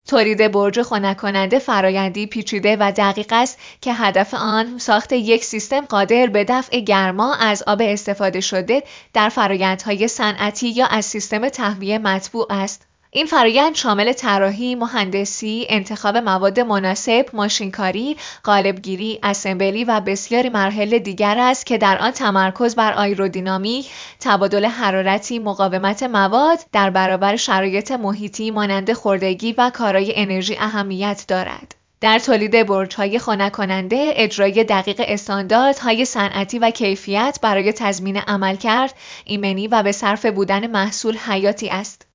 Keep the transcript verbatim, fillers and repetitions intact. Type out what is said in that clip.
تولید برج خنک‌کننده فرآیندی پیچیده و دقیق است که هدف آن ساخت یک سیستم قادر به دفع گرما از آب استفاده شده در فرآیندهای صنعتی یا از سیستم تهویه مطبوع است. این فرآیند شامل طراحی، مهندسی، انتخاب مواد مناسب، ماشینکاری، قالبگیری، اسمبلی و بسیاری مراحل دیگر است که در آن تمرکز بر آیرودینامیک، تبادل حرارتی، مقاومت مواد در برابر شرایط محیطی مانند خردگی و کارای انرژی اهمیت دارد. در تولید برج‌های خنک‌کننده، اجرای دقیق استانداردهای صنعتی و کیفیت برای تضمین عملکرد، ایمنی و به صرف بودن محصول حیاتی است.